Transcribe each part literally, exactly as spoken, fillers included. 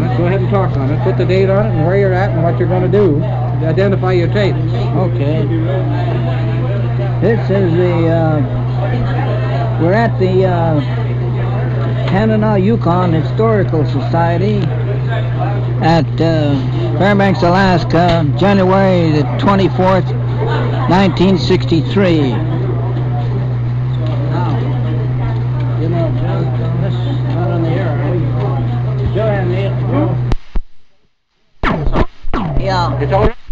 Go ahead and talk on it. Put the date on it and where you're at and what you're going to do. Identify your tape. Okay. This is the, uh, we're at the uh, Hanana Yukon Historical Society at uh, Fairbanks, Alaska, January the twenty-fourth, nineteen sixty-three. Now, you know, this is not on the air. Joe and me. Yeah. It's all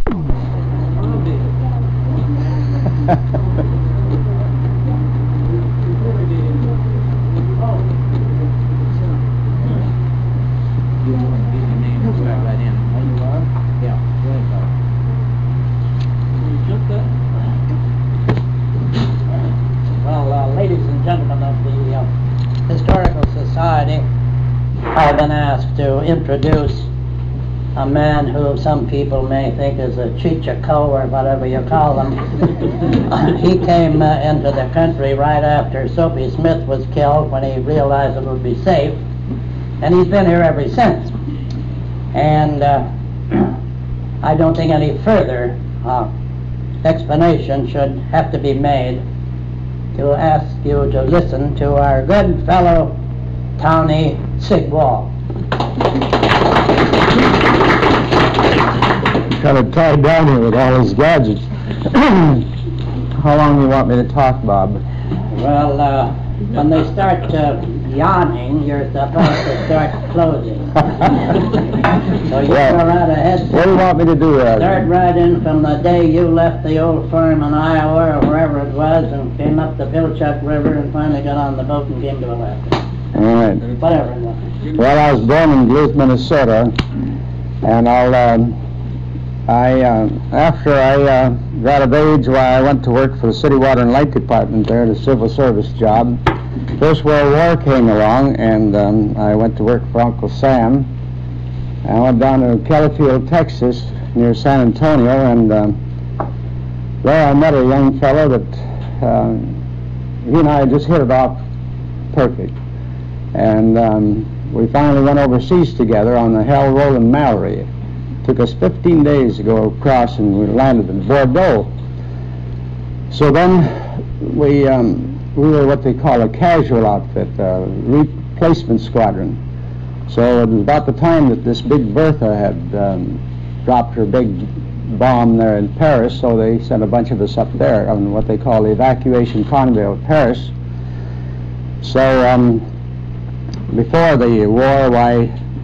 Well, uh, ladies and gentlemen of the uh, Historical Society, I've been asked to introduce a man who some people may think is a chichaco or whatever you call him. He came uh, into the country right after Soapy Smith was killed when he realized it would be safe, and he's been here ever since. And uh, I don't think any further uh, explanation should have to be made to ask you to listen to our good fellow Townie Sigwall. Kind of tied down here with all his gadgets. How long do you want me to talk, Bob? Well, uh, when they start uh, yawning, you're supposed to start closing. So you Well, go right ahead. What do you want me to do, Ed? Start right in from the day you left the old farm in Iowa or wherever it was and came up the Pilchuck River and finally got on the boat and came to Alaska. All right. Whatever it was. Well, I was born in Duluth, Minnesota, and I'll, um, I, uh, after I uh, got of age, why I went to work for the City Water and Light Department there, the civil service job. First World War came along, and um, I went to work for Uncle Sam. I went down to Kellyfield, Texas, near San Antonio, and um, there I met a young fellow that uh, he and I just hit it off perfect. And um, we finally went overseas together on the Hell Roland Mallory. It took us fifteen days to go across, and we landed in Bordeaux. So then we um, we were what they call a casual outfit, a replacement squadron. So it was about the time that this big Bertha had um, dropped her big bomb there in Paris, so they sent a bunch of us up there on what they call the evacuation convoy of Paris. So um, before the war, why,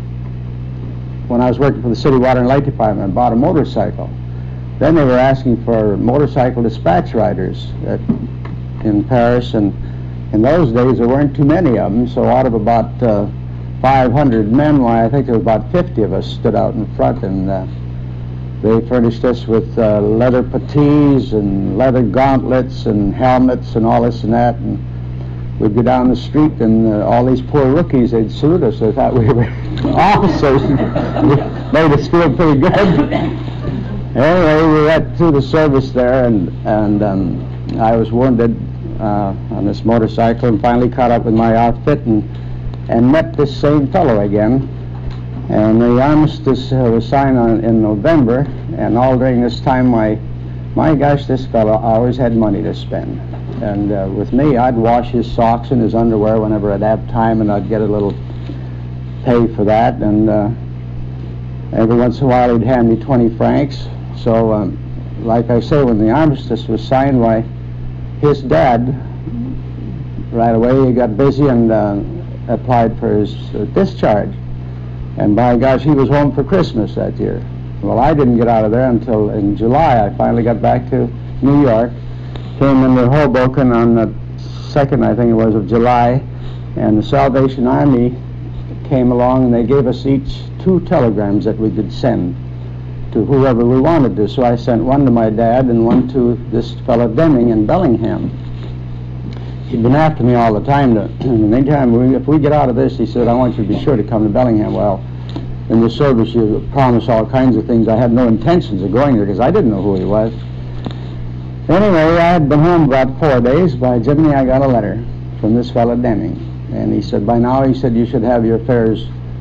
when I was working for the City Water and Light Department, I bought a motorcycle. Then they were asking for motorcycle dispatch riders at, in Paris, and in those days there weren't too many of them, so out of about uh, five hundred men, why I think there was about fifty of us stood out in front, and uh, they furnished us with uh, leather puttees and leather gauntlets and helmets and all this and that, and we'd go down the street, and uh, all these poor rookies, they'd salute us. They thought we were officers. Made us feel pretty good. Anyway, we went through the service there, and, and um, I was wounded uh, on this motorcycle, and finally caught up with my outfit, and, and met this same fellow again. And the armistice uh, was signed on, in November, and all during this time, my, my gosh, this fellow always had money to spend. And uh, with me, I'd wash his socks and his underwear whenever I'd have time, and I'd get a little pay for that. And uh, every once in a while, he'd hand me twenty francs. So, um, like I say, when the armistice was signed, why, his dad, right away, he got busy and uh, applied for his uh, discharge. And by gosh, he was home for Christmas that year. Well, I didn't get out of there until in July. I finally got back to New York. Came into Hoboken on the second, I think it was, of July, and the Salvation Army came along, and they gave us each two telegrams that we could send to whoever we wanted to. So I sent one to my dad and one to this fellow Deming in Bellingham. He'd been after me all the time. To, anytime we, if we get out of this, he said, I want you to be sure to come to Bellingham. Well, in the service, you promise all kinds of things. I had no intentions of going there because I didn't know who he was. Anyway, I had been home about four days. By Jiminy, I got a letter from this fellow Deming. And he said, by now, he said, you should have your affairs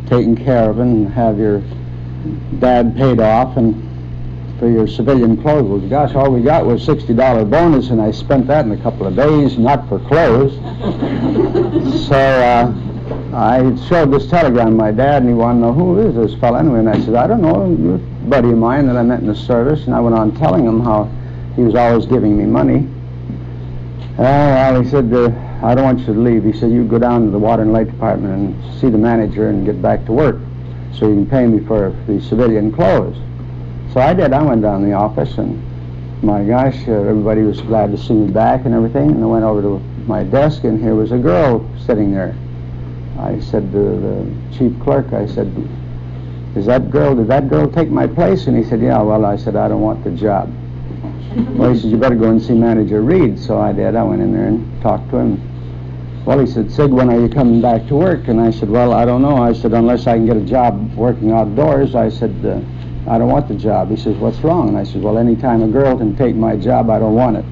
taken care of and have your dad paid off and for your civilian clothes. Well, gosh, all we got was sixty dollar bonus, and I spent that in a couple of days, not for clothes. So uh, I showed this telegram to my dad, and he wanted to know, who is this fellow anyway? And I said, I don't know, you're a buddy of mine that I met in the service. And I went on telling him how he was always giving me money. Uh, well, he said, uh, I don't want you to leave. He said, you go down to the Water and Light Department and see the manager and get back to work so you can pay me for the civilian clothes. So I did. I went down to the office, and my gosh, uh, everybody was glad to see me back and everything. And I went over to my desk, and here was a girl sitting there. I said to the chief clerk, I said, is that girl, did that girl take my place? And he said, yeah. Well, I said, I don't want the job. Well, he said, you better go and see Manager Reed. So I did. I went in there and talked to him. Well, he said, Sig, when are you coming back to work? And I said, well, I don't know. I said, unless I can get a job working outdoors. I said, uh, I don't want the job. He says, what's wrong? And I said, well, any time a girl can take my job, I don't want it.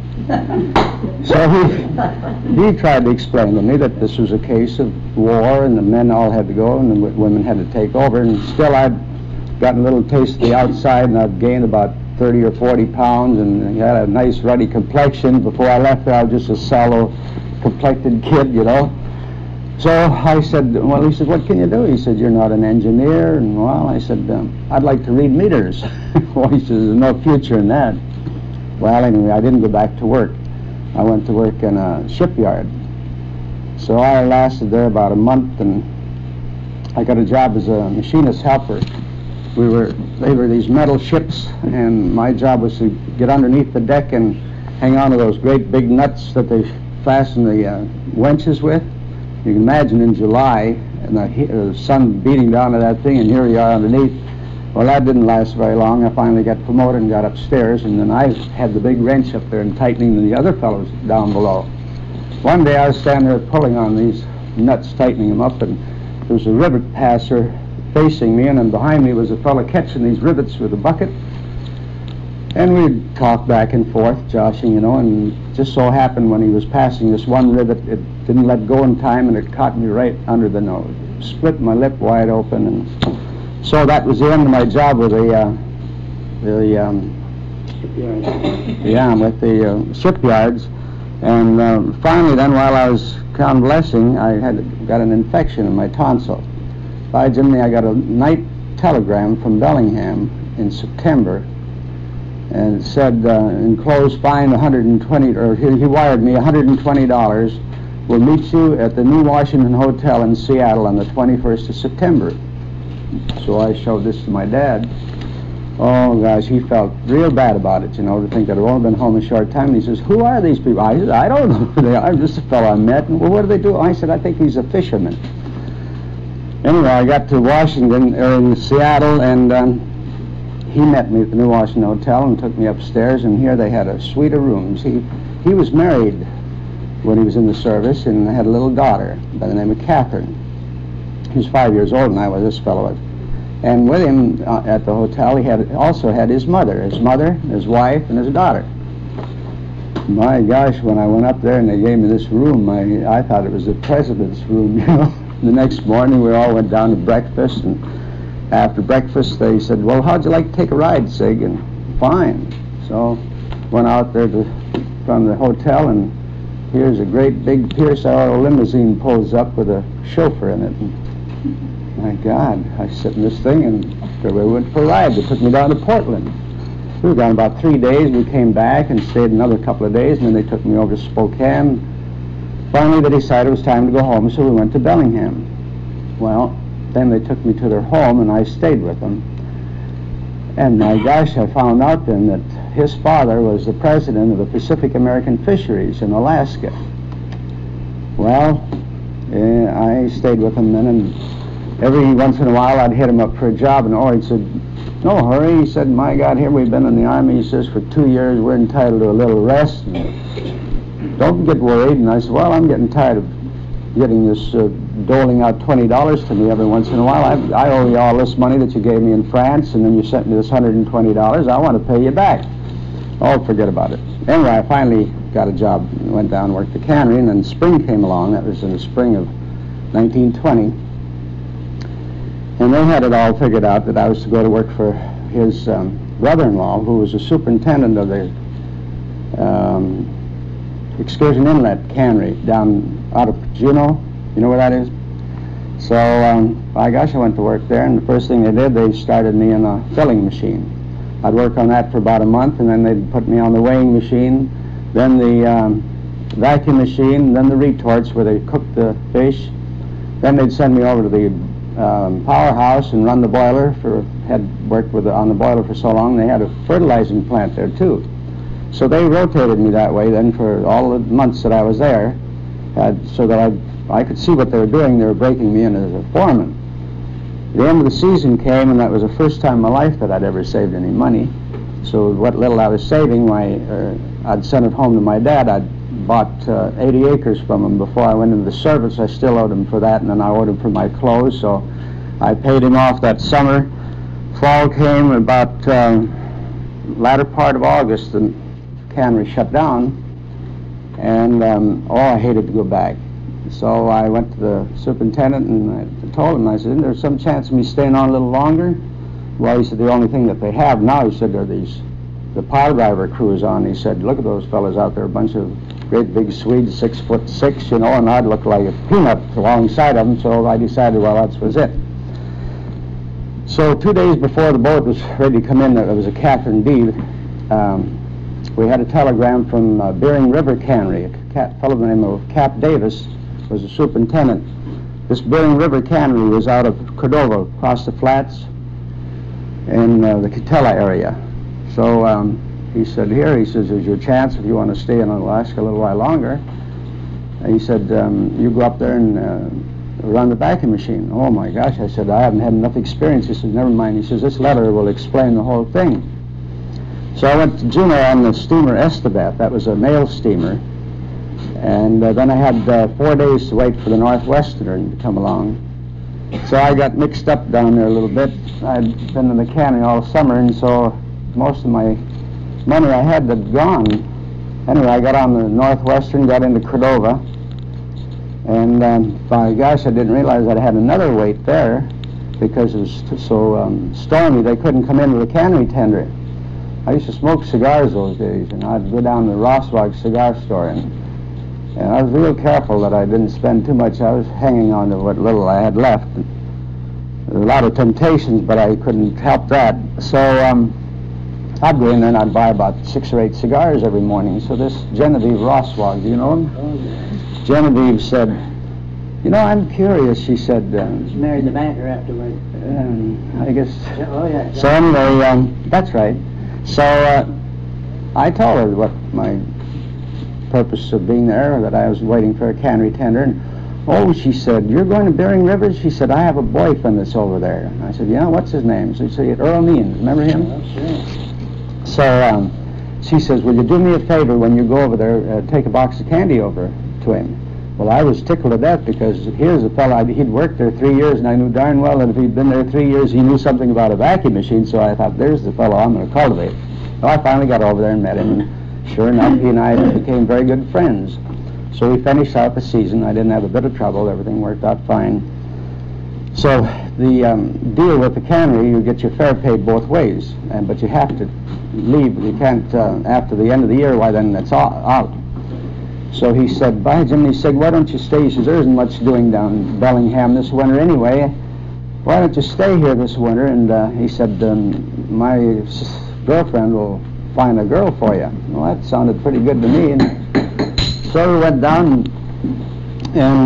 So he, he tried to explain to me that this was a case of war, and the men all had to go, and the w- women had to take over. And still, I'd gotten a little taste of the outside, and I'd gained about thirty or forty pounds, and had a nice ruddy complexion. Before I left there, I was just a sallow complected kid, you know. So I said, well, he said, what can you do? He said, you're not an engineer. And well, I said, um, I'd like to read meters. Well, he says, there's no future in that. Well, anyway, I didn't go back to work. I went to work in a shipyard. So I lasted there about a month, and I got a job as a machinist helper. We were, they were these metal ships, and my job was to get underneath the deck and hang on to those great big nuts that they fasten the uh, winches with. You can imagine in July, and the he- uh, sun beating down to that thing, and here we are underneath. Well, that didn't last very long. I finally got promoted and got upstairs, and then I had the big wrench up there and tightening the other fellows down below. One day I was standing there pulling on these nuts, tightening them up, and there was a rivet passer facing me, and then behind me was a fellow catching these rivets with a bucket. And we'd talk back and forth, joshing, you know, and it just so happened when he was passing this one rivet, it didn't let go in time, and it caught me right under the nose. Split my lip wide open, and so that was the end of my job with the, uh, the, um, yeah, with the uh, shipyards. And uh, finally then, while I was convalescing, I had got an infection in my tonsil. By Jiminy, I got a night telegram from Bellingham in September, and it said, uh, enclosed fine one hundred twenty, or he, he wired me one hundred twenty dollars. We'll meet you at the New Washington Hotel in Seattle on the twenty-first of September. So I showed this to my dad. Oh, gosh, he felt real bad about it, you know, to think that I'd only been home a short time. And he says, who are these people? I said, I don't know who they are. Just a fellow I met. And, well, what do they do? I said, I think he's a fisherman. Anyway, I got to Washington, or in Seattle, and um, he met me at the New Washington Hotel and took me upstairs, and here they had a suite of rooms. He he was married when he was in the service, and had a little daughter by the name of Catherine. He was five years older than I was, this fellow was. And with him uh, at the hotel, he had also had his mother, his mother, his wife, and his daughter. My gosh, when I went up there and they gave me this room, I, I thought it was the president's room, you know. The next morning, we all went down to breakfast, and after breakfast, they said, well, how'd you like to take a ride, Sig? And fine. So went out there to, from the hotel, and here's a great big Pierce Arrow limousine pulls up with a chauffeur in it. And my God, I sit in this thing, and we went for a ride. They took me down to Portland. We were gone about three days. We came back and stayed another couple of days, and then they took me over to Spokane. Finally, they decided it was time to go home, so we went to Bellingham. Well, then they took me to their home, and I stayed with them. And my gosh, I found out then that his father was the president of the Pacific American Fisheries in Alaska. Well, eh, I stayed with him then, and every once in a while I'd hit him up for a job, and oh, he said, no hurry. He said, my God, here we've been in the Army. He says, for two years we're entitled to a little rest. And don't get worried. And I said, well, I'm getting tired of getting this, uh, doling out twenty dollars to me every once in a while. I, I owe you all this money that you gave me in France, and then you sent me this one hundred twenty dollars. I want to pay you back. Oh, forget about it. Anyway, I finally got a job, went down and worked the cannery, and then spring came along. That was in the spring of nineteen twenty. And they had it all figured out that I was to go to work for his um, brother-in-law, who was the superintendent of the um, Excursion Inlet cannery down out of Juneau. You know where that is? So, um, by gosh, I went to work there, and the first thing they did, they started me in a filling machine. I'd work on that for about a month, and then they'd put me on the weighing machine, then the um, vacuum machine, then the retorts where they cooked the fish. Then they'd send me over to the um, powerhouse and run the boiler. For had worked with the, on the boiler for so long, they had a fertilizing plant there too. So they rotated me that way then for all the months that I was there, uh, so that I I could see what they were doing. They were breaking me in as a foreman. The end of the season came, and that was the first time in my life that I'd ever saved any money. So what little I was saving, my uh, I'd sent it home to my dad. I'd bought uh, eighty acres from him before I went into the service. I still owed him for that, and then I owed him for my clothes, so I paid him off that summer. Fall came, about uh, latter part of August, the cannery shut down, and um, oh, I hated to go back. So I went to the superintendent and I told him, I said, there's some chance of me staying on a little longer? Well, he said, the only thing that they have now, he said, are these, the pile driver crews on. He said, look at those fellas out there, a bunch of great big Swedes, six foot six, you know, and I'd look like a peanut alongside of them, so I decided, well, that was it. So two days before the boat was ready to come in, there was a Catherine D. Um, we had a telegram from uh, Bering River Cannery, a cat, fellow by the name of Cap Davis was the superintendent. This Bering River Cannery was out of Cordova, across the flats in uh, the Catella area. So um, he said, here, he says, there's your chance if you want to stay in Alaska a little while longer. And he said, um, you go up there and uh, run the vacuum machine. Oh my gosh, I said, I haven't had enough experience. He said, never mind. He says, this letter will explain the whole thing. So I went to Juneau on the steamer Estebat. That was a mail steamer. And uh, then I had uh, four days to wait for the Northwesterner to come along. So I got mixed up down there a little bit. I'd been in the cannery all summer, and so most of my money I had had gone. Anyway, I got on the Northwestern, got into Cordova, and um, by gosh, I didn't realize I had another wait there because it was t- so um, stormy they couldn't come into the cannery tender. I used to smoke cigars those days, and I'd go down to the Rosswag cigar store, and And I was real careful that I didn't spend too much. I was hanging on to what little I had left. There were a lot of temptations, but I couldn't help that. So um, I'd go in there and I'd buy about six or eight cigars every morning. So this Genevieve Rosswag, do you know him? Oh, yeah. Genevieve said, you know, I'm curious, she said. Um, She married the banker afterward. um, I guess. Oh, yeah. So anyway, um, that's right. So uh, I told her what my purpose of being there, that I was waiting for a cannery tender, and oh, she said, you're going to Bering River? She said, I have a boyfriend that's over there. And I said, yeah, what's his name? So she said, Earl Means, remember him? Oh, sure. So um, she says, will you do me a favor when you go over there, uh, take a box of candy over to him? Well, I was tickled to death because here's a fellow, I'd, he'd worked there three years, and I knew darn well that if he'd been there three years, he knew something about a vacuum machine, so I thought, there's the fellow I'm going to cultivate. Well, I finally got over there and met him, and sure enough, he and I became very good friends. So we finished out the season. I didn't have a bit of trouble. Everything worked out fine. So the um, deal with the cannery, you get your fare paid both ways, and but you have to leave. You can't, uh, after the end of the year, why then that's all, out. So he said, by Jim, he said, why don't you stay? He says, there isn't much doing down in Bellingham this winter anyway. Why don't you stay here this winter? And uh, he said, um, my s- girlfriend will find a girl for you. Well, that sounded pretty good to me. And so we went down, and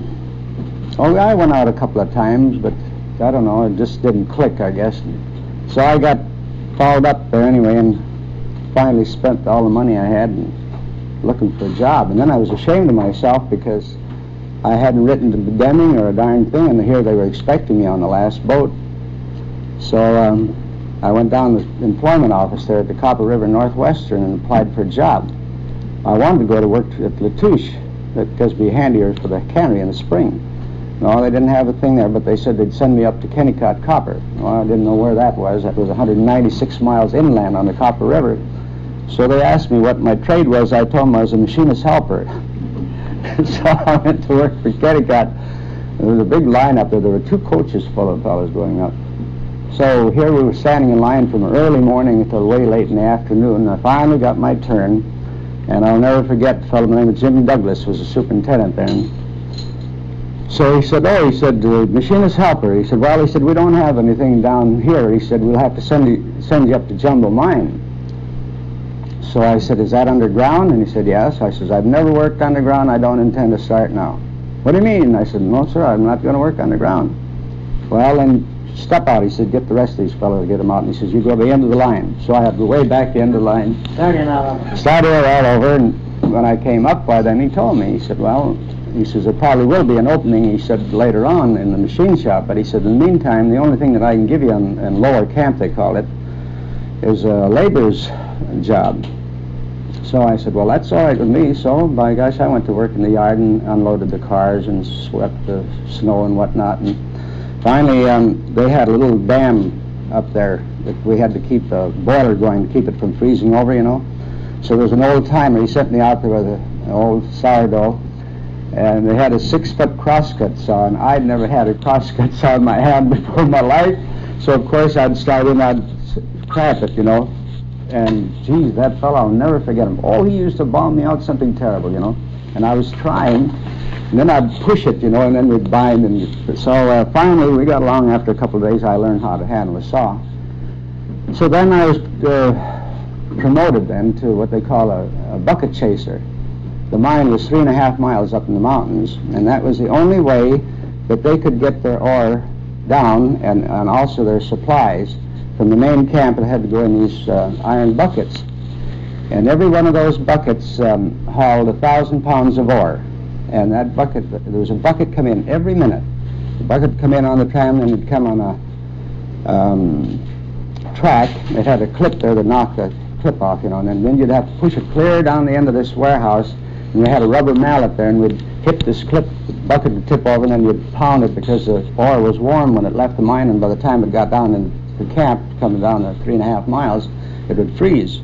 um, oh, I went out a couple of times, but I don't know, it just didn't click, I guess. So I got followed up there anyway, and finally spent all the money I had and looking for a job. And then I was ashamed of myself because I hadn't written to Deming or a darn thing, and here they were expecting me on the last boat. So um, I went down to the employment office there at the Copper River Northwestern and applied for a job. I wanted to go to work at Latouche, because it'd be handier for the cannery in the spring. No, they didn't have a thing there, but they said they'd send me up to Kennecott Copper. Well, I didn't know where that was. That was one hundred ninety-six miles inland on the Copper River. So they asked me what my trade was. I told them I was a machinist helper. So I went to work for Kennecott. There was a big line up there. There were two coaches full of fellows going up. So here we were standing in line from early morning until way late in the afternoon. I finally got my turn, and I'll never forget a fellow named Jim Douglas was the superintendent then. So he said, oh, he said, uh, machinist helper. He said, well, he said, we don't have anything down here. He said, we'll have to send you, send you up to Jumbo Mine. So I said, is that underground? And he said, yes. I said, I've never worked underground. I don't intend to start now. What do you mean? I said, no, sir, I'm not going to work underground. Well, then step out. He said, get the rest of these fellows, get them out. And he says, you go to the end of the line. So I had to go way back the end of the line. Starting out. Started all over, and when I came up, by then he told me, he said, well, he says, there probably will be an opening, he said, later on in the machine shop. But he said, in the meantime, the only thing that I can give you in, in lower camp, they call it, is a labor's job. So I said, well, that's all right with me. So, by gosh, I went to work in the yard and unloaded the cars and swept the snow and whatnot. And finally, um, they had a little dam up there that we had to keep the boiler going to keep it from freezing over, you know. So there was an old timer. He sent me out there with a, an old sourdough. And they had a six-foot crosscut saw, and I'd never had a crosscut saw in my hand before in my life. So, of course, I'd start in, I'd cramp it, you know. And, geez, that fellow, I'll never forget him. Oh, he used to bomb me out something terrible, you know. And I was trying, and then I'd push it, you know, and then we'd bind. And so uh, finally, we got along. After a couple of days, I learned how to handle a saw. So then I was uh, promoted then to what they call a, a bucket chaser. The mine was three and a half miles up in the mountains, and that was the only way that they could get their ore down and, and also their supplies from the main camp. It had to go in these uh, iron buckets. And every one of those buckets um, hauled a thousand pounds of ore. And that bucket, there was a bucket come in every minute. The bucket would come in on the tram, and it'd come on a um, track. It had a clip there to knock the clip off, you know, and then, then you'd have to push it clear down the end of this warehouse. And we had a rubber mallet there, and we'd hit this clip, the bucket would tip over, and then you'd pound it because the ore was warm when it left the mine, and by the time it got down in the camp, coming down the three and a half miles, it would freeze.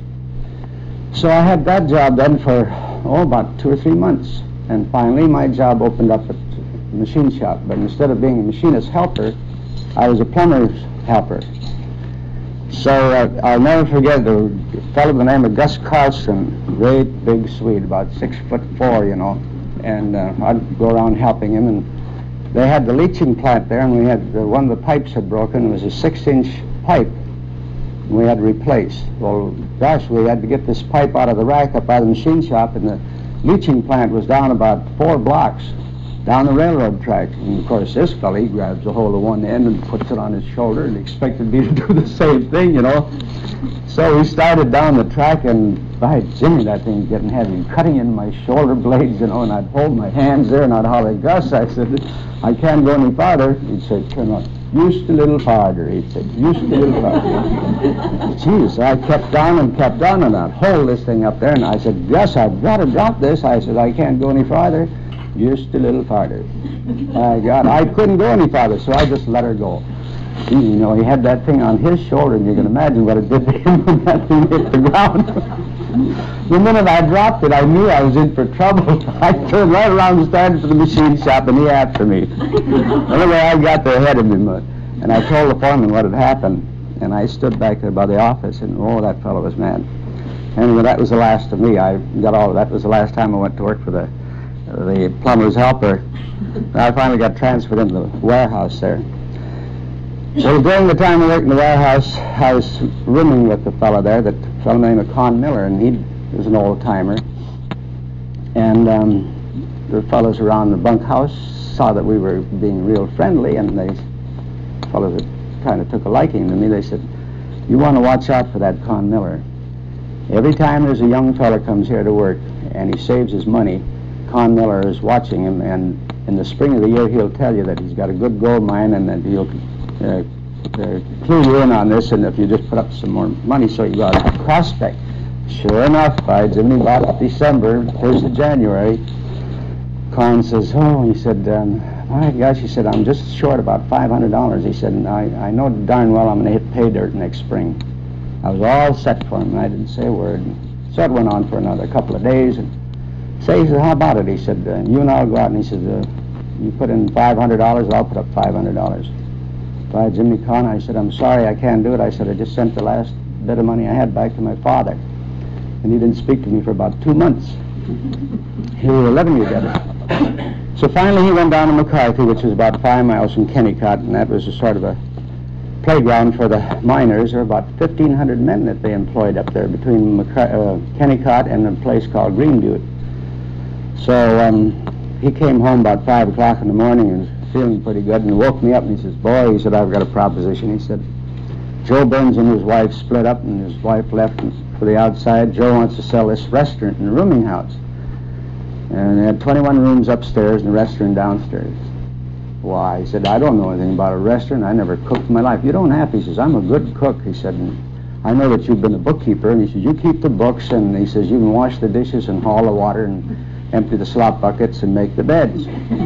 So I had that job done for, oh, about two or three months. And finally, my job opened up at the machine shop. But instead of being a machinist helper, I was a plumber's helper. So uh, I'll never forget a fellow by the name of Gus Carlson, great big Swede, about six foot four, you know. And uh, I'd go around helping him. And they had the leaching plant there, and we had uh, one of the pipes had broken. It was a six-inch pipe. We had to replace. Well, gosh, we had to get this pipe out of the rack up by the machine shop, and the leaching plant was down about four blocks down the railroad track. And of course, this fellow, he grabs a hold of one end and puts it on his shoulder and expected me to do the same thing, you know. So we started down the track, and by Jimmy, that thing's getting heavy, cutting in my shoulder blades, you know, and I'd hold my hands there and I'd holler, Gus, I said, I can't go any farther. He'd say, turn on. Just a little farther, he'd say, just a little farther. Geez, I kept down and kept down, and I'd hold this thing up there, and I said, Gus, I've got to drop this. I said, I can't go any farther. Just a little farther. My God, I couldn't go any farther, so I just let her go. You know, he had that thing on his shoulder, and you can imagine what it did to him when that thing hit the ground. The minute I dropped it, I knew I was in for trouble. I turned right around and started for the machine shop, and he after me. Anyway, I got there ahead of him, and I told the foreman what had happened, and I stood back there by the office, and oh, that fellow was mad. Anyway, that was the last of me. I got all of that. Was the last time I went to work for the the plumber's helper. I finally got transferred into the warehouse there. So during the time I worked in the warehouse, I was rooming with the fellow there, that fellow named Con Miller, and he was an old-timer. And um, the fellows around the bunkhouse saw that we were being real friendly, and they fellows that kind of took a liking to me. They said, you want to watch out for that Con Miller. Every time there's a young fellow comes here to work and he saves his money, Con Miller is watching him, and in the spring of the year he'll tell you that he's got a good gold mine and that he'll uh, uh, clue you in on this, and if you just put up some more money so you got a prospect. Sure enough, by Jimmy, about December, first of January, Con says, oh, he said, um, my gosh, he said, I'm just short about five hundred dollars. He said, and I, I know darn well I'm going to hit pay dirt next spring. I was all set for him, and I didn't say a word. So it went on for another couple of days, and so he said, how about it? He said, uh, you and I'll go out, and he said, uh, you put in five hundred dollars, I'll put up five hundred dollars. By Jimmy Conn, I said, I'm sorry, I can't do it. I said, I just sent the last bit of money I had back to my father. And he didn't speak to me for about two months. We were living together. So finally he went down to McCarthy, which was about five miles from Kennecott, and that was a sort of a playground for the miners. There were about fifteen hundred men that they employed up there between McCar- uh, Kennecott and a place called Green Butte. So um, he came home about five o'clock in the morning and was feeling pretty good and woke me up and he says, boy, he said, I've got a proposition. He said, Joe Burns and his wife split up and his wife left for the outside. Joe wants to sell this restaurant and rooming house. And they had twenty-one rooms upstairs and a restaurant downstairs. Why? He said, I don't know anything about a restaurant. I never cooked in my life. You don't have to. He says, I'm a good cook. He said, and I know that you've been a bookkeeper. And he says, you keep the books. And he says, you can wash the dishes and haul the water and empty the slop buckets and make the beds.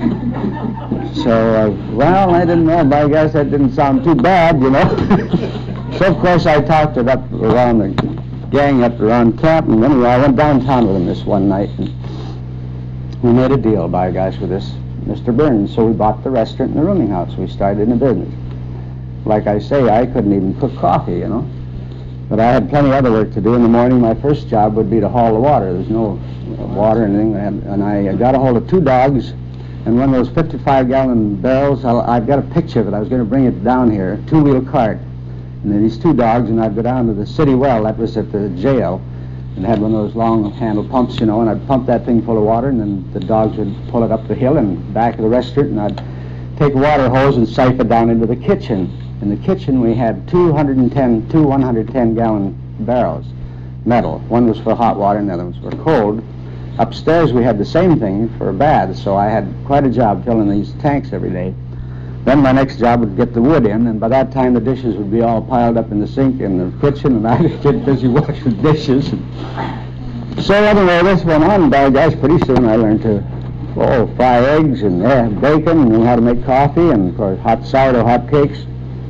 So, uh, well, I didn't know, but I guess that didn't sound too bad, you know. So, of course, I talked it up around the gang up around camp. And anyway, I went downtown with him this one night. And we made a deal, by guys, with this Mister Burns. So we bought the restaurant and the rooming house. We started in the business. Like I say, I couldn't even cook coffee, you know. But I had plenty of other work to do. In the morning, my first job would be to haul the water. There's no water or anything. And I got a hold of two dogs, and one of those fifty-five gallon barrels, I'll, I've got a picture of it. I was going to bring it down here, two-wheel cart. And then these two dogs, and I'd go down to the city well, that was at the jail, and had one of those long handle pumps, you know, and I'd pump that thing full of water, and then the dogs would pull it up the hill and back of the restaurant, and I'd take a water hose and siphon it down into the kitchen. In the kitchen we had two hundred ten, two one hundred ten gallon barrels, metal. One was for hot water and the other was for cold. Upstairs we had the same thing for baths, so I had quite a job filling these tanks every day. Then my next job would get the wood in, and by that time the dishes would be all piled up in the sink in the kitchen, and I'd get busy washing dishes. So anyway, this went on, by guys, pretty soon I learned to oh, fry eggs and uh, bacon, and knew how to make coffee, and of course hot sourdough hot cakes.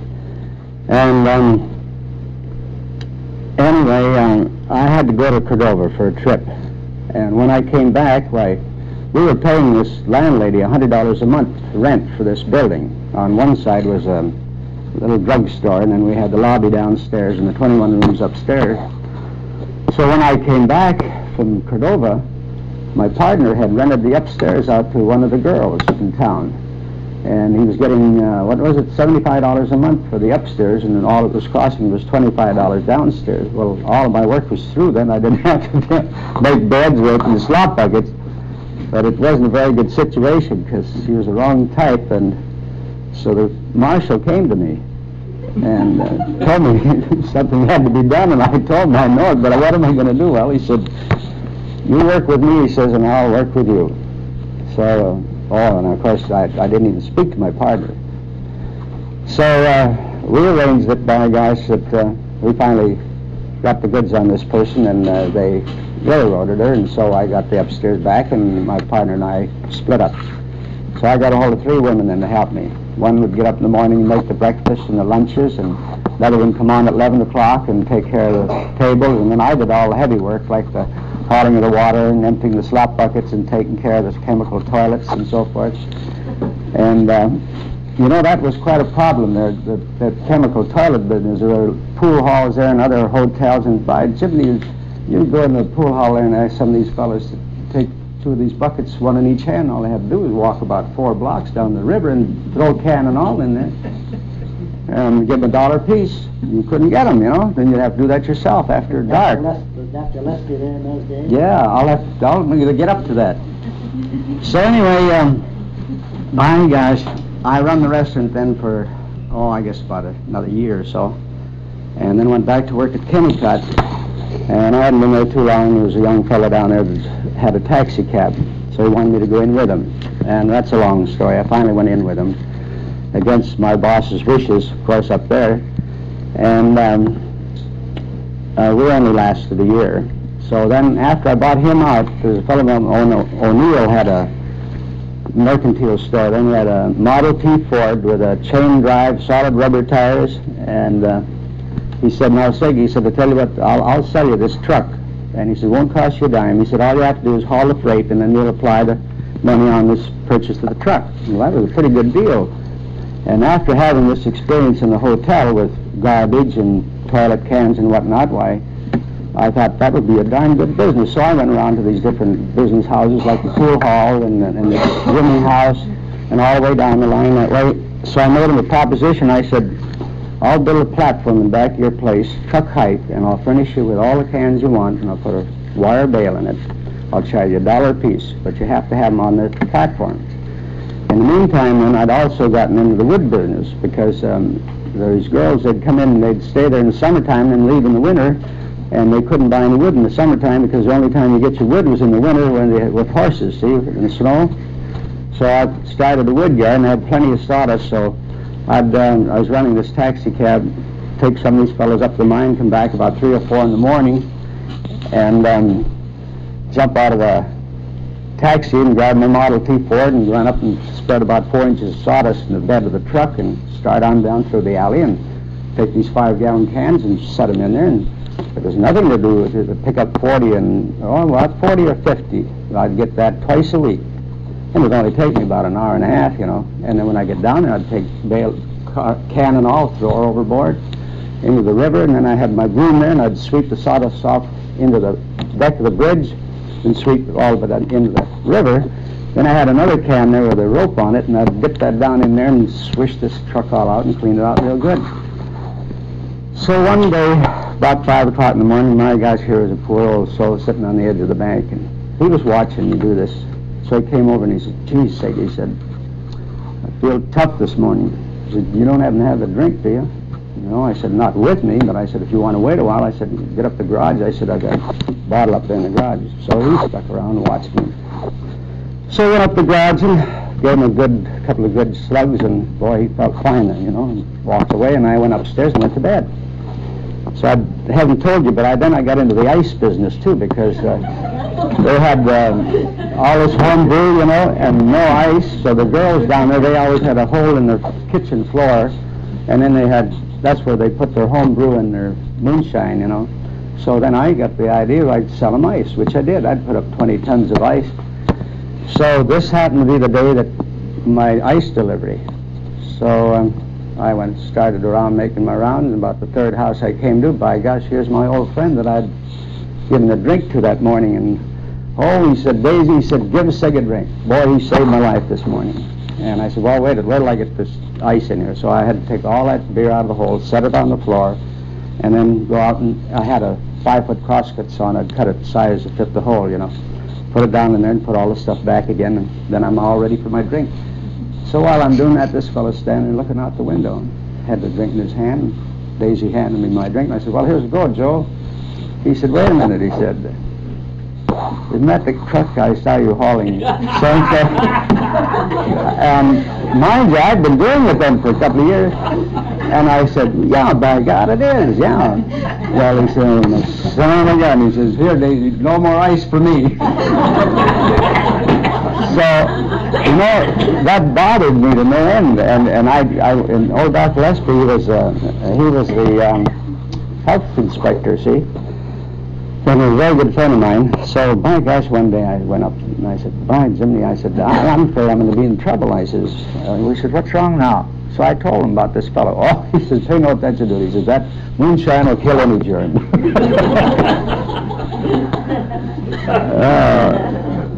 And um, anyway, um, I had to go to Cordova for a trip. And when I came back, why, we were paying this landlady one hundred dollars a month rent for this building. On one side was a little drugstore, and then we had the lobby downstairs and the twenty-one rooms upstairs. So when I came back from Cordova, my partner had rented the upstairs out to one of the girls in town. And he was getting, uh, what was it, seventy-five dollars a month for the upstairs, and then all it was costing was twenty-five dollars downstairs. Well, all of my work was through then. I didn't have to make beds or open the slop buckets. But it wasn't a very good situation because she was the wrong type, and so the marshal came to me and uh, told me something had to be done, and I told him I know it, but what am I going to do? Well, he said, you work with me, he says, and I'll work with you. So, uh, oh, and of course I, I didn't even speak to my partner. So uh, we arranged it, by guys, that uh, we finally got the goods on this person, and uh, they railroaded her, and so I got the upstairs back, and my partner and I split up. So I got a hold of three women then to help me. One would get up in the morning and make the breakfast and the lunches, and the other one come on at eleven o'clock and take care of the tables, and then I did all the heavy work, like the hauling of the water and emptying the slop buckets and taking care of the chemical toilets and so forth. And uh, you know, that was quite a problem there, the, the chemical toilet business. There were pool halls there and other hotels, and by Jimmy, you'd go in the pool hall there and ask some of these fellas to take two of these buckets, one in each hand. All they had to do was walk about four blocks down the river and throw a can and all in there. And give them a dollar a piece. You couldn't get them, you know. Then you'd have to do that yourself after dark. Was Doctor Lester there in those days? Yeah, I'll have to, I'll get up to that. So anyway, um, my gosh, I run the restaurant then for, oh, I guess about a, another year or so. And then went back to work at Kennecott. And I hadn't been there too long. There was a young fellow down there that had a taxi cab, so he wanted me to go in with him. And that's a long story. I finally went in with him, against my boss's wishes, of course, up there. And um, uh, we only lasted a year. So then after I bought him out, there's a fellow named O'Neill had a mercantile store. Then he had a Model T Ford with a chain drive, solid rubber tires, and uh, he said, now, Sig, he said, I tell you what, I'll, I'll sell you this truck. And he said, it won't cost you a dime. He said, all you have to do is haul the freight, and then you'll apply the money on this purchase of the truck. Well, that was a pretty good deal. And after having this experience in the hotel with garbage and toilet cans and whatnot, why, I thought that would be a darn good business. So I went around to these different business houses like the pool hall and the, and the gymming house and all the way down the line that way. So I made them a proposition. I said, I'll build a platform in the back of your place, truck height, and I'll furnish you with all the cans you want, and I'll put a wire bale in it. I'll charge you a dollar a piece, but you have to have them on the platform. In the meantime, then, I'd also gotten into the wood business because um, those girls, they'd come in and they'd stay there in the summertime and leave in the winter, and they couldn't buy any wood in the summertime because the only time you get your wood was in the winter when they, with horses, see, in the snow. So I started a wood yard and I had plenty of sawdust, so I'd, um, I was running this taxi cab, take some of these fellows up the mine, come back about three or four in the morning, and um, jump out of the taxi and grab my Model T Ford and run up and spread about four inches of sawdust in the bed of the truck and start on down through the alley and take these five-gallon cans and set them in there. And there was nothing to do with it, to pick up forty and, oh, well, forty or fifty. I'd get that twice a week. And it would only take me about an hour and a half, you know. And then when I get down there, I'd take bale, car, can and all, throw her overboard into the river, and then I had my broom there, and I'd sweep the sawdust off into the deck of the bridge and sweep all of it into the river. Then I had another can there with a rope on it, and I'd dip that down in there and swish this truck all out and clean it out real good. So one day, about five o'clock in the morning, my gosh, here was a poor old soul sitting on the edge of the bank, and he was watching me do this. So he came over and he said, geez, Sig, he said, I feel tough this morning. He said, you don't happen to have a drink, do you? You know, I said, not with me, but I said, if you want to wait a while, I said, get up the garage. I said, I got a bottle up there in the garage. So he stuck around and watched me. So I went up the garage and gave him a good couple of good slugs, and boy, he felt fine then, you know, and walked away, and I went upstairs and went to bed. So I haven't told you, but I, then I got into the ice business too, because uh, they had uh, all this home brew, you know, and no ice. So the girls down there, they always had a hole in their kitchen floor, and then they had, that's where they put their home brew and their moonshine, you know. So then I got the idea I'd sell them ice, which I did. I'd put up twenty tons of ice. So this happened to be the day that my ice delivery. So um, I went started around making my rounds, and about the third house I came to, by gosh, here's my old friend that I'd given a drink to that morning. And oh, he said, Daisy, he said, give us a drink. Boy, he saved my life this morning. And I said, well, wait, wait till I get this ice in here. So I had to take all that beer out of the hole, set it on the floor, and then go out, and I had a five-foot crosscut saw, and I'd cut it size to fit the hole, you know. Put it down in there and put all the stuff back again, and then I'm all ready for my drink. So while I'm doing that, this fellow's standing looking out the window, and had the drink in his hand, and Daisy handed me my drink, and I said, well, here's a go, Joe. He said, wait a minute, he said, isn't that the truck I saw you hauling so-and-so? And mind you, I've been doing with them for a couple of years. And I said, yeah, by God, it is, yeah. Well, he said, son of a gun, he says, here, Daisy, no more ice for me. So, you know, that bothered me to no end. And, and I, I and old Doctor Lesby, he was, uh, he was the um, health inspector, see? And he was a very good friend of mine. So, by gosh, one day I went up and I said, by Jimmy, I said, I'm afraid I'm going to be in trouble. I says, uh, he said, what's wrong now? So I told him about this fellow. Oh, he says, pay no attention to it. He says, that moonshine will kill any germ. uh,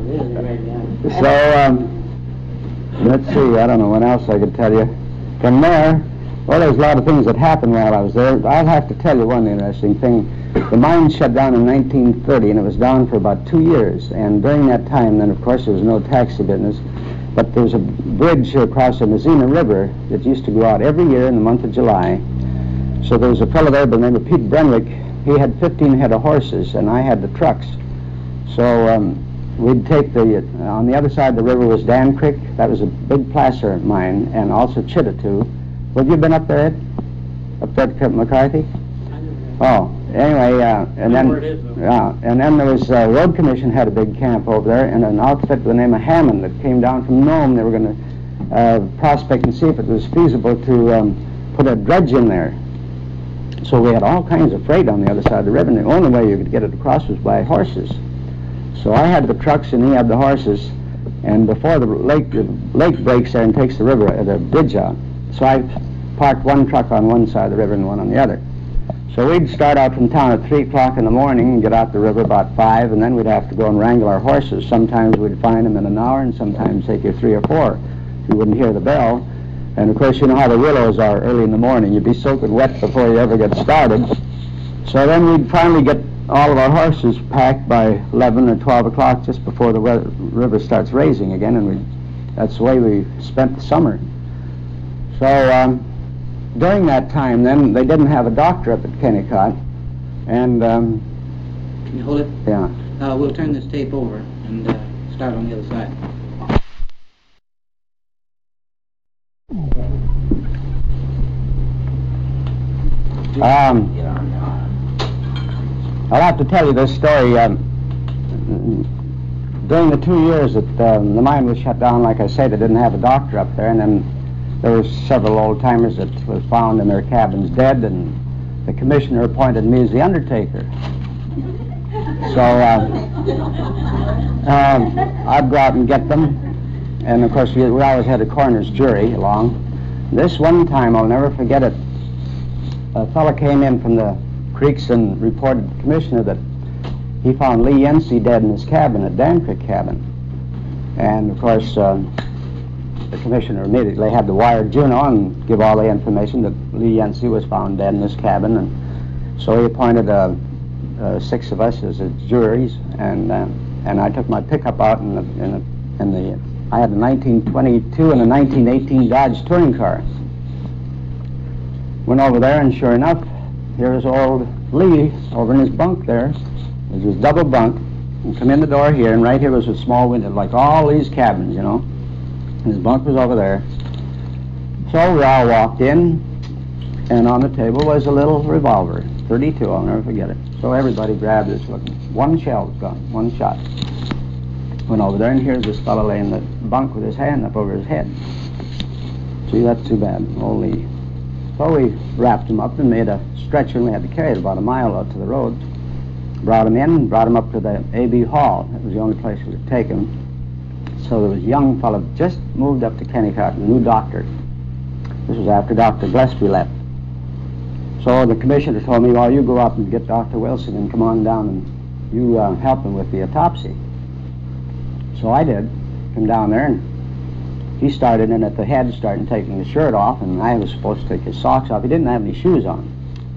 so, um, let's see, I don't know what else I could tell you. From there, well, there's a lot of things that happened while I was there. I'll have to tell you one interesting thing. The mine shut down in nineteen thirty, and it was down for about two years. And during that time, then, of course, there was no taxi business. But there's a bridge across the Mazzina River that used to go out every year in the month of July. So there was a fellow there by the name of Pete Brenwick. He had fifteen head of horses, and I had the trucks. So um, we'd take the, uh, on the other side of the river was Dan Creek. That was a big placer mine, and also Chittatoo. Have you been up there, Ed? Up there at McCarthy? Oh, anyway, uh, and then, yeah, and then there was, uh, Road Commission had a big camp over there, and an outfit by the name of Hammond that came down from Nome. They were going to uh, prospect and see if it was feasible to um, put a dredge in there. So we had all kinds of freight on the other side of the river, and the only way you could get it across was by horses. So I had the trucks and he had the horses, And before the lake, the lake breaks there and takes the river, uh, the bridge out. So I parked one truck on one side of the river and one on the other. So we'd start out from town at three o'clock in the morning and get out the river about five, and then we'd have to go and wrangle our horses. Sometimes we'd find them in an hour, and sometimes take you three or four. You wouldn't hear the bell. And of course, you know how the willows are early in the morning. You'd be soaking wet before you ever get started. So then we'd finally get all of our horses packed by eleven or twelve o'clock, just before the weather, river starts raising again, and we, that's the way we spent the summer. So um, during that time, then, they didn't have a doctor up at Kennecott, and... Um, Can you hold it? Yeah. Uh, we'll turn this tape over and uh, start on the other side. Um, I'll have to tell you this story. Um, during the two years that um, the mine was shut down, like I say, they didn't have a doctor up there, and then there were several old-timers that was found in their cabins dead, and the commissioner appointed me as the undertaker. So uh, um, I'd go out and get them, and of course we, we always had a coroner's jury along. This one time, I'll never forget it, a fellow came in from the creeks and reported to the commissioner that he found Lee Yancey dead in his cabin at Dan Creek cabin. And of course, uh, the commissioner immediately had to wire Juneau and give all the information that Lee Yancey was found dead in his cabin. And so he appointed uh, uh, six of us as his juries, and uh, and I took my pickup out in the, in the, in the I had a nineteen twenty-two and a nineteen eighteen Dodge touring car. Went over there, and sure enough, here's old Lee over in his bunk there. There's his double bunk. And come in the door here, and right here was a small window, like all these cabins, you know. And his bunk was over there. So we all walked in, and on the table was a little revolver, thirty-two, I'll never forget it. So everybody grabbed this, looking. One shell's gone, one shot. Went over there, and here's this fellow laying in the bunk with his hand up over his head. Gee, that's too bad, old Lee. So we wrapped him up and made a stretcher, and we had to carry it about a mile out to the road. Brought him in, brought him up to the A B Hall. That was the only place we could take him. So there was a young fellow just moved up to Kennecott, a new doctor. This was after Doctor Gillespie left. So the commissioner told me, well, you go up and get Doctor Wilson and come on down and you uh, help him with the autopsy. So I did. Come down there, and he started in at the head, started taking his shirt off, and I was supposed to take his socks off. He didn't have any shoes on.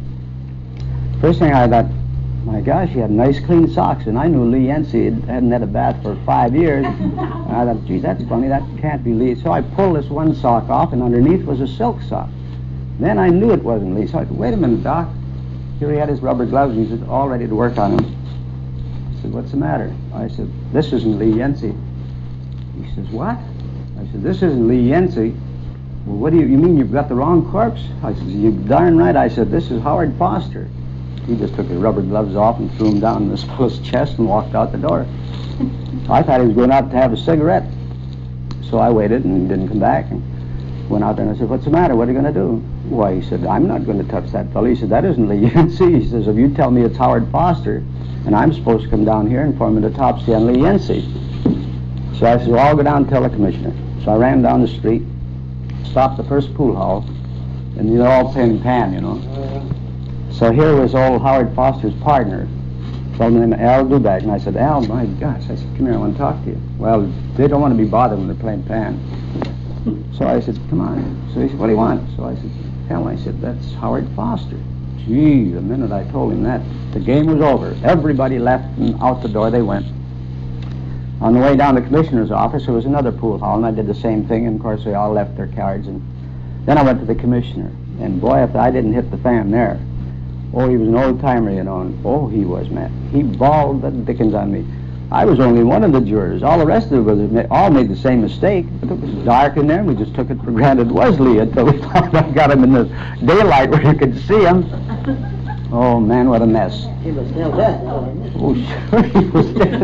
First thing I thought, my gosh, he had nice clean socks, and I knew Lee Yancey hadn't had a bath for five years. And I thought, gee, that's funny, that can't be Lee. So I pulled this one sock off, and underneath was a silk sock. Then I knew it wasn't Lee, so I said, wait a minute, Doc. Here he had his rubber gloves, and he was all ready to work on him. I said, what's the matter? I said, this isn't Lee Yancey. He says, what? I said, this isn't Lee Yancey. Well, what do you, you mean you've got the wrong corpse? I said, you're darn right. I said, this is Howard Foster. He just took his rubber gloves off and threw them down in this fellow's chest and walked out the door. I thought he was going out to have a cigarette. So I waited, and he didn't come back, and went out there, and I said, what's the matter? What are you going to do? Why, he said, I'm not going to touch that fellow. He said, that isn't Lee Yancey. He says, if you tell me it's Howard Foster, and I'm supposed to come down here and form an autopsy on Lee Yancey. So I said, well, I'll go down and tell the commissioner. So I ran down the street, stopped the first pool hall, and they're all pan pan, you know. So here was old Howard Foster's partner, a fellow named Al Duback, and I said, Al, my gosh, I said, come here, I want to talk to you. Well, they don't want to be bothered when they're playing pan. So I said, come on. So he said, what do you want? So I said, hell, I said, that's Howard Foster. Gee, the minute I told him that, the game was over. Everybody left, and out the door they went. On the way down to the commissioner's office, there was another pool hall, and I did the same thing, and of course they all left their cards. And then I went to the commissioner, and boy, if I didn't hit the fan there. Oh, he was an old-timer, you know, and oh, he was, man. He bawled the dickens on me. I was only one of the jurors. All the rest of us all made the same mistake. But it was dark in there, and we just took it for granted it was Lee until we finally got him in the daylight where you could see him. Oh, man, what a mess. He was still dead. Oh, sure, he was dead.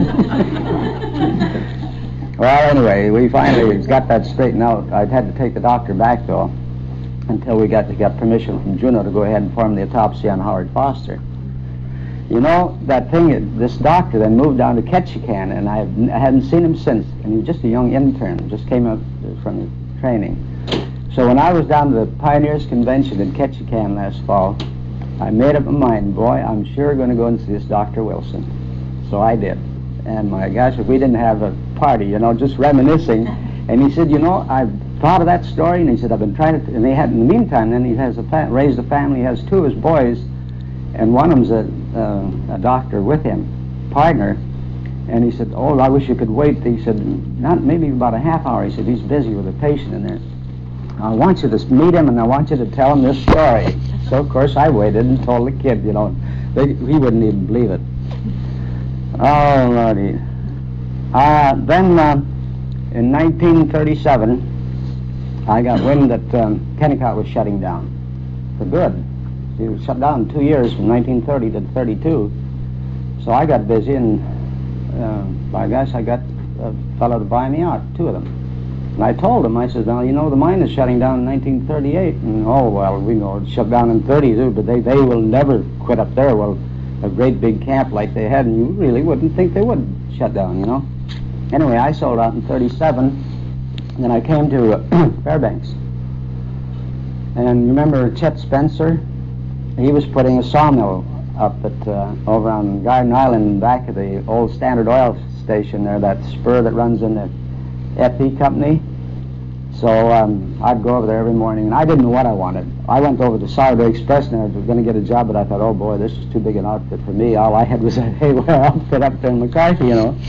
Well, anyway, we finally got that straightened out. I'd had to take the doctor back, though, until we got to get permission from Juneau to go ahead and form the autopsy on Howard Foster. You know, that thing, this doctor then moved down to Ketchikan, and I, have, I hadn't seen him since. And he was just a young intern, just came up from the training. So when I was down to the Pioneers Convention in Ketchikan last fall, I made up my mind, boy, I'm sure going to go and see this Doctor Wilson. So I did. And my gosh, if we didn't have a party, you know, just reminiscing. And he said, you know, I've thought of that story, and he said, I've been trying to, and they had, in the meantime, then he has a fa raised a family, he has two of his boys, and one of them's a, uh, a doctor with him, partner, and he said, oh, I wish you could wait. He said, not maybe about a half hour. He said, he's busy with a patient in there. I want you to meet him, and I want you to tell him this story. So, of course, I waited and told the kid, you know, they, he wouldn't even believe it. Oh, Lordy. Uh, then, uh, in nineteen thirty-seven, I got wind that um, Kennecott was shutting down for good. It was shut down two years from nineteen thirty to thirty-two. So I got busy, and uh, by gosh, I got a fellow to buy me out, two of them. And I told him, I said, well, you know, the mine is shutting down in nineteen thirty-eight. And, oh, well, we know it shut down in thirty-two, but they, they will never quit up there. Well, a great big camp like they had, and you really wouldn't think they would shut down, you know. Anyway, I sold out in thirty-seven, and then I came to uh, Fairbanks. And remember Chet Spencer? He was putting a sawmill up at uh, over on Garden Island, back of the old Standard Oil station there, that spur that runs in the F E company. So um, I'd go over there every morning, and I didn't know what I wanted. I went over to Saturday Express, and I was going to get a job, but I thought, oh boy, this is too big an outfit for me. All I had was a Haywire outfit up there in McCarthy, you know.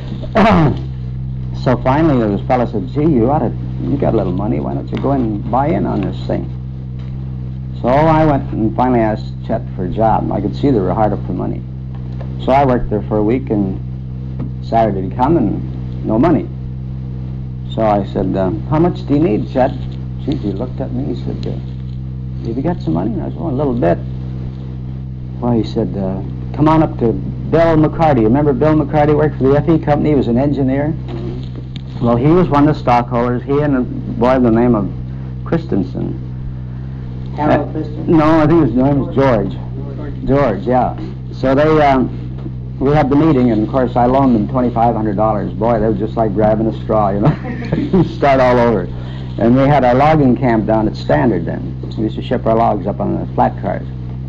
So finally, this fellow said, gee, you ought to, you got a little money, why don't you go and buy in on this thing? So I went and finally asked Chet for a job. I could see they were hard up for money. So I worked there for a week, and Saturday to come, and no money. So I said, uh, how much do you need, Chet? Gee, he looked at me, he said, uh, have you got some money? And I said, oh, a little bit. Well, he said, uh, come on up to Bill McCarty. Remember Bill McCarty worked for the F E company? He was an engineer. Well, he was one of the stockholders. He and a boy by the name of Christensen. Harold Uh, Christensen? No, I think his name was George. George, George yeah. So they, um, we had the meeting, and of course I loaned them twenty-five hundred dollars. Boy, they were just like grabbing a straw, you know. Start all over. And we had our logging camp down at Standard then. We used to ship our logs up on the flat cars.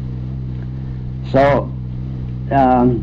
So, um,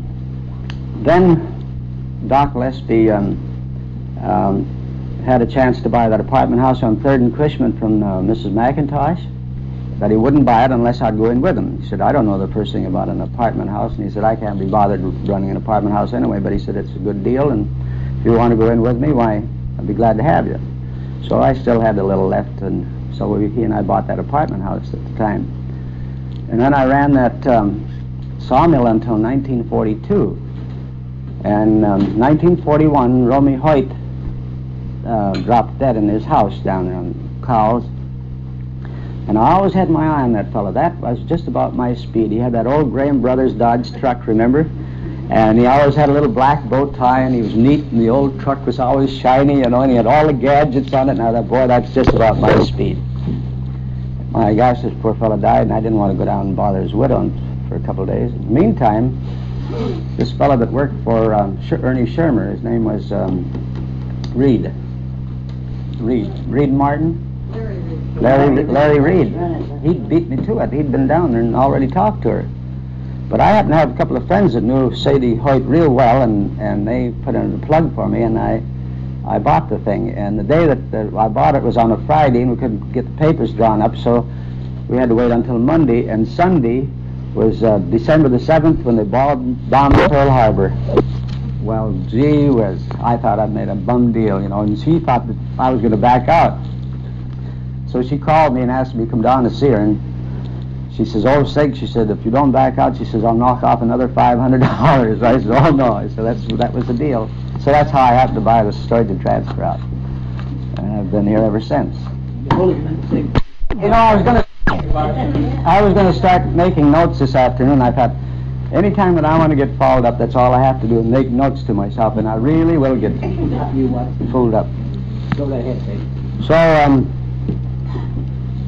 then Doc Lesby um, um, had a chance to buy that apartment house on third and Cushman from uh, Missus McIntosh, but he wouldn't buy it unless I'd go in with him. He said, I don't know the first thing about an apartment house, and he said, I can't be bothered running an apartment house anyway, but he said, it's a good deal, and if you want to go in with me, why, I'd be glad to have you. So I still had a little left, and so we, he and I bought that apartment house at the time. And then I ran that um, sawmill until nineteen forty-two. And um, nineteen forty-one, Romy Hoyt uh, dropped dead in his house down there on Cowles. And I always had my eye on that fellow. That was just about my speed. He had that old Graham Brothers Dodge truck, remember? And he always had a little black bow tie, and he was neat, and the old truck was always shiny, you know, and he had all the gadgets on it. Now, that boy, that's just about my speed. My gosh, this poor fellow died, and I didn't want to go down and bother his widow for a couple of days. In the meantime, this fellow that worked for um, Sh Ernie Shermer, his name was um, Reed. Reed. Reed Martin? Larry, Larry Reed. He'd beat me to it. He'd been down there and already talked to her. But I happened to have a couple of friends that knew Sadie Hoyt real well, and, and they put in a plug for me, and I I bought the thing. And the day that, that I bought it was on a Friday, and we couldn't get the papers drawn up, so we had to wait until Monday. And Sunday was uh, December the seventh, when they bombed, bombed Pearl Harbor. Well, gee whiz, I thought I'd made a bum deal, you know, and she thought that I was going to back out. So she called me and asked me to come down to see her, and she says, oh, Sig, she said, if you don't back out, she says, I'll knock off another five hundred dollars. I said, oh, no. I said, that's, that was the deal. So that's how I happened to buy the storage and transfer out. And I've been here ever since. You know, I was going to I was going to start making notes this afternoon. I thought, anytime that I want to get fouled up, that's all I have to do, and make notes to myself, and I really will get fooled up. Go right ahead, Sig. So, um,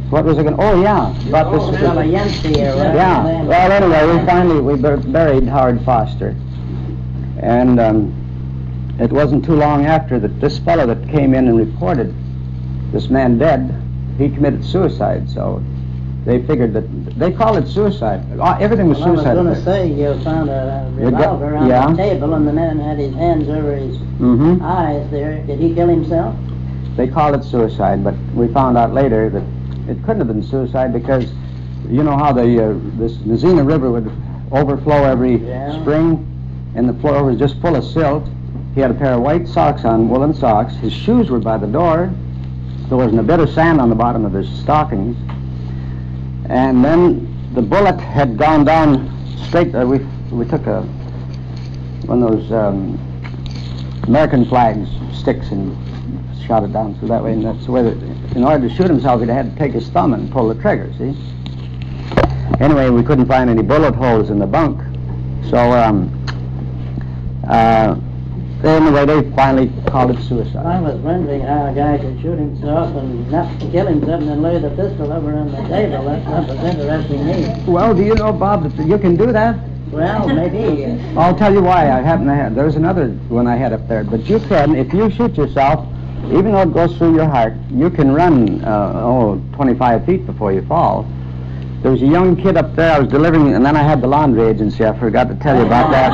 What was it going? Oh yeah, about Oh, this. fella Yancey or whatever. Yeah. his name Well, was. anyway, we finally we bur- buried Howard Foster, and um, it wasn't too long after that this fellow that came in and reported this man dead, he committed suicide. So they figured that they called it suicide. Uh, Everything was Well, I was suicide. going to say, you found a You got- revolver on yeah. the table, and the man had his hands over his Mm-hmm. eyes there. Did he kill himself? They called it suicide, but we found out later that it couldn't have been suicide because you know how the uh, this Nazina River would overflow every Yeah. spring, and the floor was just full of silt. He had a pair of white socks on, woolen socks. His shoes were by the door. There wasn't a bit of sand on the bottom of his stockings. And then the bullet had gone down straight. Uh, we we took a one of those um, American flags sticks and shot it down through that way. And that's the way that, in order to shoot himself, he'd had to take his thumb and pull the trigger. See. Anyway, we couldn't find any bullet holes in the bunk, so um, uh, anyway, they finally called it suicide. I was wondering how a guy could shoot himself and not kill himself and then lay the pistol over on the table. That, that was interesting me. Well, do you know, Bob, that you can do that? Well, maybe. uh, I'll tell you why. I happen to have. There's another one I had up there, but you can, if you shoot yourself, even though it goes through your heart, you can run uh, oh twenty-five feet before you fall. There was a young kid up there I was delivering, and then I had the laundry agency. I forgot to tell you about that.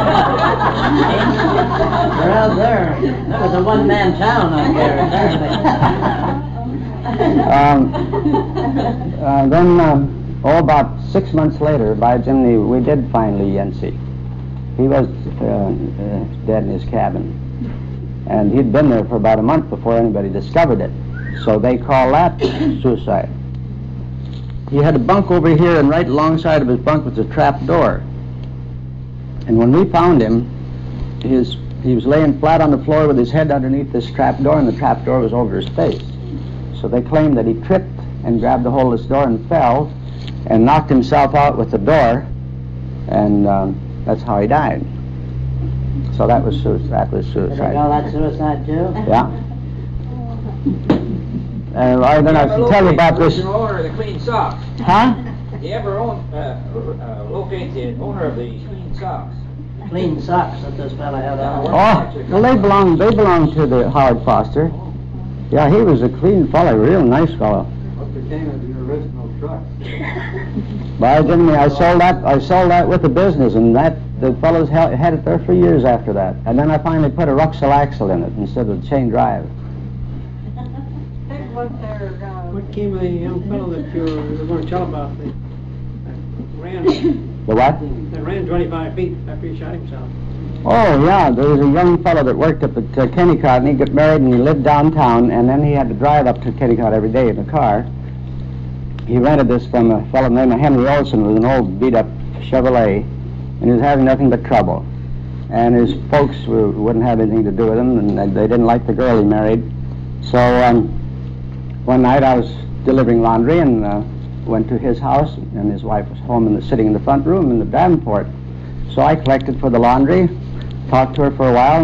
Well, there. That was a one-man town up there, essentially. um, uh, then, um, oh, about six months later, by Jimmy, we did find Lee Yancey. He was uh, uh, dead in his cabin, and he'd been there for about a month before anybody discovered it. So they call that suicide. He had a bunk over here, and right alongside of his bunk was a trap door. And when we found him, his he was laying flat on the floor with his head underneath this trap door, and the trap door was over his face. So they claimed that he tripped and grabbed a hold of this door and fell, and knocked himself out with the door, and um, that's how he died. So that was suicide. That was Did they suicide. call that suicide too? Yeah. And I, then I can tell you about this. The owner of the clean socks. Huh? Did you ever own, uh, uh, locate the owner of the clean socks? Clean socks that this fella had on. Oh, well, they belong. They belong to the Howard Foster. Yeah, he was a clean fellow, real nice fellow. What became of the original truck? By Jimmy, I sold that. I sold that with the business, and that the fellows held, had it there for years after that. And then I finally put a Ruxel axle in it instead of chain drive. What came of the young fellow that you were going to tell about that ran, The what? that ran twenty-five feet after he shot himself? Oh yeah, there was a young fellow that worked up at uh, Kennecott, and he got married, and he lived downtown, and then he had to drive up to Kennecott every day in the car. He rented this from a fellow named Henry Olson with an old beat-up Chevrolet, and he was having nothing but trouble. And his folks were, wouldn't have anything to do with him, and they, they didn't like the girl he married. So um, one night I was delivering laundry and uh, went to his house, and his wife was home and sitting in the front room in the Davenport. So I collected for the laundry, talked to her for a while,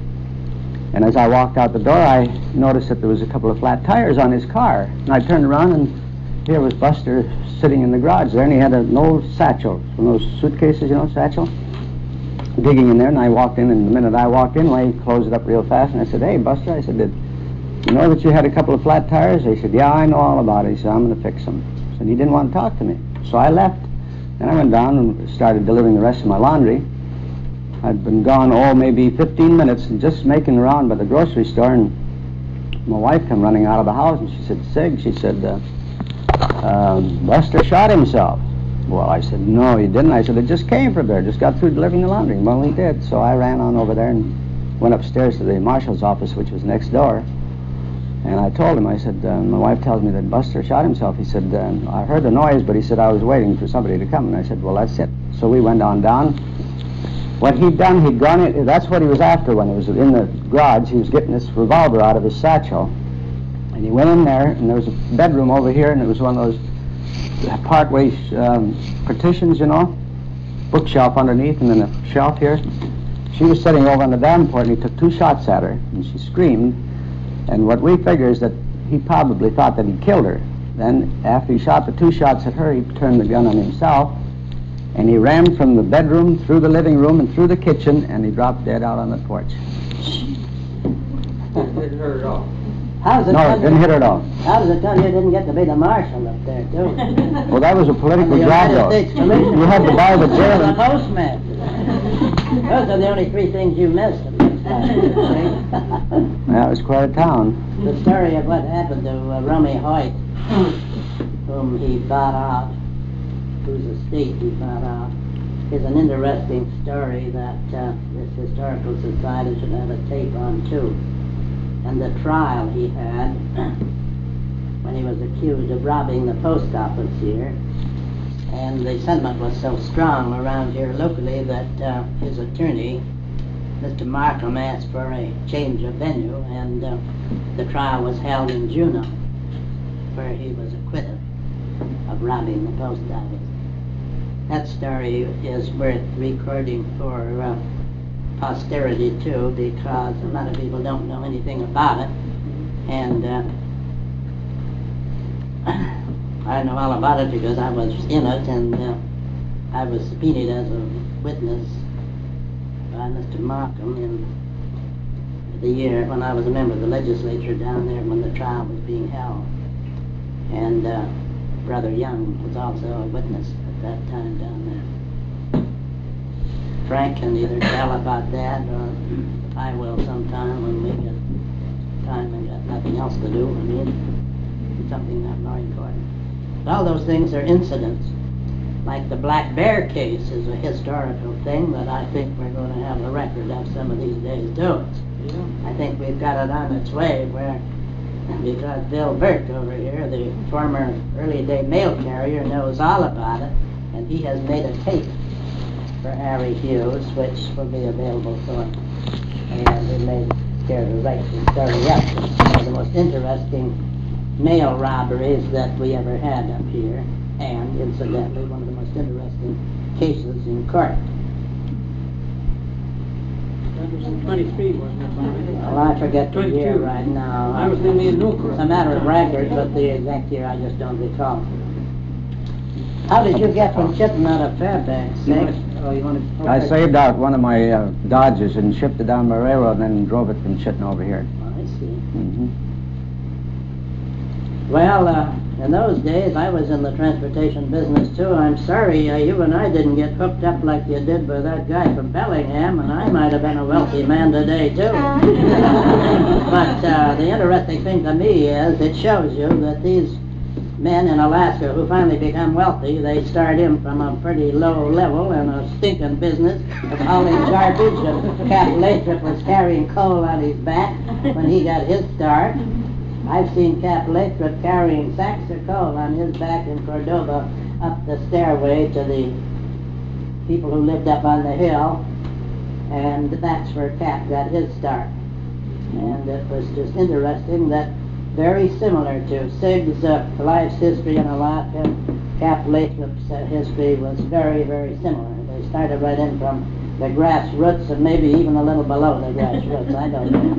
and, and as I walked out the door, I noticed that there was a couple of flat tires on his car. And I turned around, and here was Buster sitting in the garage there, and he had an old satchel, one of those suitcases, you know, satchel, digging in there. And I walked in, and the minute I walked in, well, he closed it up real fast, and I said, "Hey, Buster," I said, "did you know that you had a couple of flat tires?" He said, "Yeah, I know all about it." He said, "I'm going to fix them." I said, he didn't want to talk to me. So I left. Then I went down and started delivering the rest of my laundry. I'd been gone, oh, maybe fifteen minutes, and just making around by the grocery store, and my wife came running out of the house, and she said, "Sig," she said, uh, uh, "Buster shot himself." Well, I said, "No, he didn't." I said, "It just came from there, just got through delivering the laundry." Well, he did. So I ran on over there and went upstairs to the marshal's office, which was next door. And I told him, I said, uh, my wife tells me that Buster shot himself. He said, uh, "I heard the noise, but he said, I was waiting for somebody to come." And I said, "Well, that's it." So we went on down. What he'd done, he'd gone in, that's what he was after when he was in the garage. He was getting this revolver out of his satchel. And he went in there, and there was a bedroom over here, and it was one of those partway um, partitions, you know, bookshelf underneath, and then a shelf here. She was sitting over on the Davenport, and he took two shots at her, and she screamed. And what we figure is that he probably thought that he killed her. Then, after he shot the two shots at her, he turned the gun on himself, and he ran from the bedroom through the living room and through the kitchen, and he dropped dead out on the porch. Didn't hurt at all. How's it No, done it didn't you- hit her at all. How does it tell you didn't get to be the marshal up there, too? Well, that was a political The job, United though. States Commission. You had to buy the jail. The and- postmaster. Those are the only three things you missed. It looks like, see? Yeah, it was quite a town. The story of what happened to uh, Rummy Hoyt, whom he bought out, whose estate he bought out, is an interesting story that uh, this Historical Society should have a tape on, too. And the trial he had when he was accused of robbing the post office here. And the sentiment was so strong around here locally that uh, his attorney, Mister Markham, asked for a change of venue, and uh, the trial was held in Juneau, where he was acquitted of robbing the post office. That story is worth recording for uh, posterity too, because a lot of people don't know anything about it, and uh, I know all about it because I was in it, and uh, I was subpoenaed as a witness by Mister Markham in the year when I was a member of the legislature down there when the trial was being held. And uh, Brother Young was also a witness at that time down there. Frank can either tell about that, or I will sometime when we get time and got nothing else to do. I mean, something not more important. All those things are incidents. Like the Black Bear case is a historical thing that I think we're going to have a record of some of these days too. I think we've got it on its way where, because Bill Burke over here, the former early day mail carrier, knows all about it, and he has made a tape for Harry Hughes, which will be available for him. And we may scare to write the story up. It's one of the most interesting mail robberies that we ever had up here, and incidentally one of the most interesting cases in court. That was in twenty-three, wasn't it, Bobby? Well, I forget the year twenty-two. right now. I was in the Newcourt. It's a matter of record, but the exact year I just don't recall. How did you get from Chittenden out of Fairbanks, Sig? Oh, you want to? I saved out one of my uh, Dodges and shipped it down by railroad and then drove it from Chittenden over here. I see. Mm-hmm. Well, uh, in those days, I was in the transportation business too. I'm sorry uh, you and I didn't get hooked up like you did with that guy from Bellingham, and I might have been a wealthy man today too. But uh, the interesting thing to me is it shows you that these men in Alaska who finally become wealthy, they start in from a pretty low level in a stinking business of hauling garbage. And Cap Lathrop was carrying coal on his back when he got his start. I've seen Cap Lathrop carrying sacks of coal on his back in Cordova up the stairway to the people who lived up on the hill, and that's where Cap got his start. And it was just interesting that very similar to Sig's uh, life's history in Alaska, Cap Lathrop's uh, history was very, very similar. They started right in from the grassroots and maybe even a little below the grassroots. I don't know.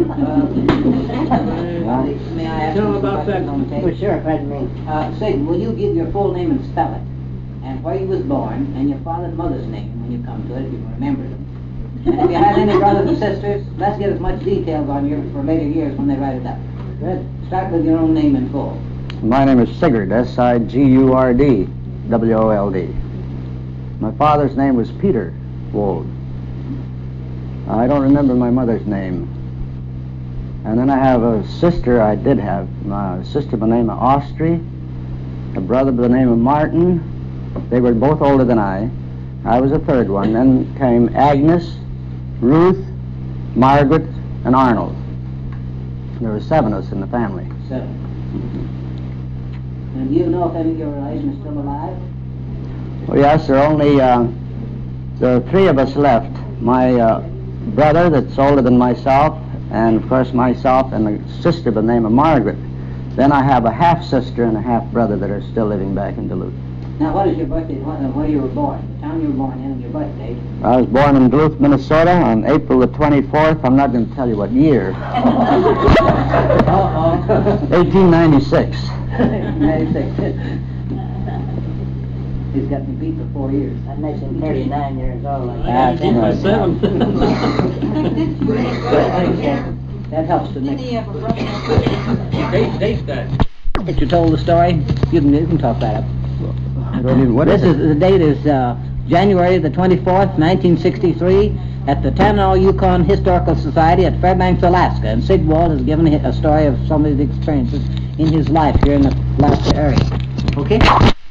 May I ask Tell you some about that. questions on the tape? For sure, pardon me. Uh, Sig, will you give your full name and spell it? And where you was born, and your father and mother's name when you come to it, if you can remember them. And if you had any brothers and sisters, let's get as much details on you for later years when they write it up. Good. Start with your own name in full. My name is Sigurd, S I G U R D, W O L D. My father's name was Peter Wold. I don't remember my mother's name. And then I have a sister, I did have, a sister by the name of Austri, a brother by the name of Martin. They were both older than I. I was a third one. Then came Agnes, Ruth, Margaret, and Arnold. There were seven of us in the family. Seven. And do you know if any of your relations are still alive? Well, yes, there are only uh, there are three of us left. My uh, brother that's older than myself, and of course myself, and a sister by the name of Margaret. Then I have a half-sister and a half-brother that are still living back in Duluth. Now, what is your birthday, what, uh, where you were born, the town you were born in, and your birth date? I was born in Duluth, Minnesota on April the twenty-fourth. I'm not going to tell you what year. Uh-oh. eighteen ninety-six. ninety-six. He's got me beat for four years. That makes him thirty-nine years old. I Ah, guess. that's right. Seven. That helps to make. Date, date that. If you told the story, you can, you can talk that up. What This is is, the date is, uh, January the twenty-fourth, nineteen sixty-three, at the Tanana Yukon Historical Society at Fairbanks, Alaska. And Sigwald has given a a story of some of his experiences in his life here in the Alaska area. Okay?